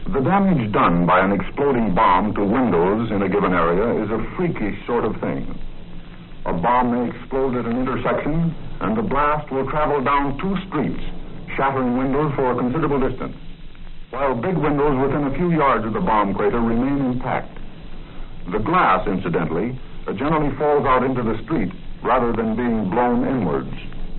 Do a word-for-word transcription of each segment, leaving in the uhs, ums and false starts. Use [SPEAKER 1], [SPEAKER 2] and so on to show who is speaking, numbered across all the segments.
[SPEAKER 1] The damage done by an exploding bomb to windows in a given area is a freakish sort of thing. A bomb may explode at an intersection, and the blast will travel down two streets, shattering windows for a considerable distance, while big windows within a few yards of the bomb crater remain intact. The glass, incidentally, generally falls out into the street rather than being blown inwards.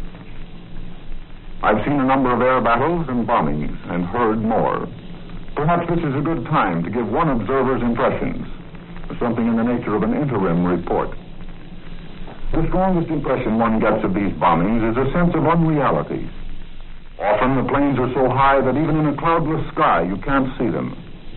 [SPEAKER 1] I've seen a number of air battles and bombings and heard more. Perhaps this is a good time to give one observer's impressions, something in the nature of an interim report. The strongest impression one gets of these bombings is a sense of unreality. Often the planes are so high that even in a cloudless sky you can't see them.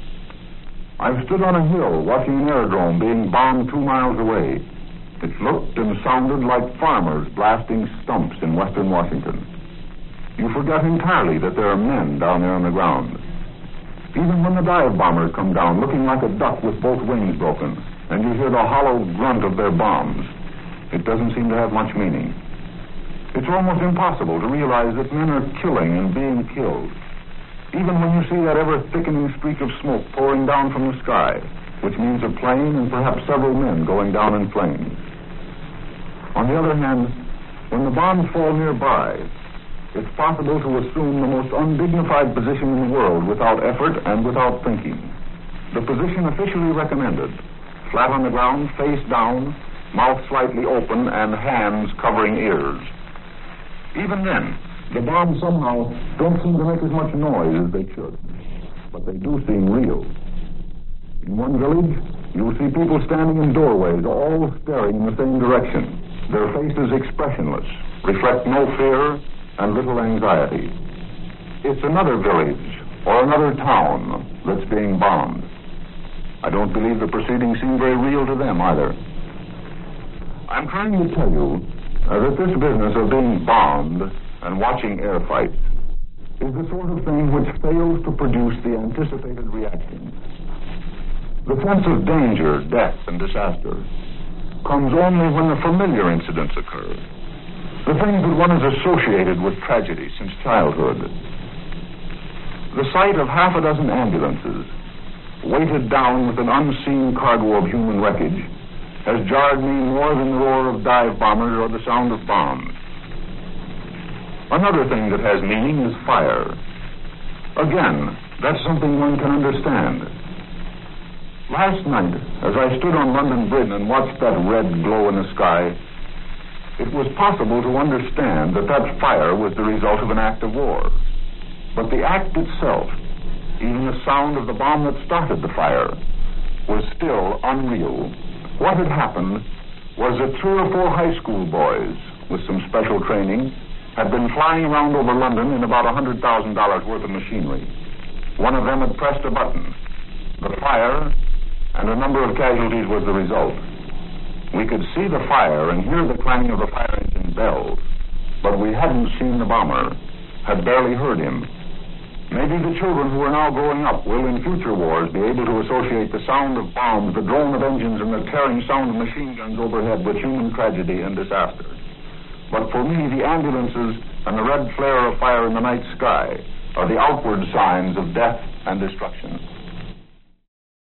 [SPEAKER 1] I've stood on a hill watching an aerodrome being bombed two miles away. It looked and sounded like farmers blasting stumps in western Washington. You forget entirely that there are men down there on the ground. Even when the dive bombers come down looking like a duck with both wings broken, and you hear the hollow grunt of their bombs, it doesn't seem to have much meaning. It's almost impossible to realize that men are killing and being killed, even when you see that ever-thickening streak of smoke pouring down from the sky, which means a plane and perhaps several men going down in flames. On the other hand, when the bombs fall nearby, it's possible to assume the most undignified position in the world without effort and without thinking. The position officially recommended: flat on the ground, face down, mouth slightly open, and hands covering ears. Even then, the bombs somehow don't seem to make as much noise as they should, but they do seem real. In one village, you'll see people standing in doorways, all staring in the same direction. Their faces expressionless, reflect no fear and little anxiety. It's another village or another town that's being bombed. I don't believe the proceedings seem very real to them either. I'm trying to tell you uh, that this business of being bombed and watching air fights is the sort of thing which fails to produce the anticipated reaction. The sense of danger, death, and disaster comes only when the familiar incidents occur, the things that one has associated with tragedy since childhood. The sight of half a dozen ambulances weighted down with an unseen cargo of human wreckage has jarred me more than the roar of dive bombers or the sound of bombs. Another thing that has meaning is fire. Again, that's something one can understand. Last night, as I stood on London Bridge and watched that red glow in the sky, it was possible to understand that that fire was the result of an act of war. But the act itself, even the sound of the bomb that started the fire, was still unreal. What had happened was that three or four high school boys with some special training had been flying around over London in about one hundred thousand dollars worth of machinery. One of them had pressed a button. The fire and a number of casualties was the result. We could see the fire and hear the clanging of the fire engine bells, but we hadn't seen the bomber, had barely heard him. Maybe the children who are now growing up will in future wars be able to associate the sound of bombs, the drone of engines, and the tearing sound of machine guns overhead with human tragedy and disaster. But for me, the ambulances and the red flare of fire in the night sky are the outward signs of death and destruction.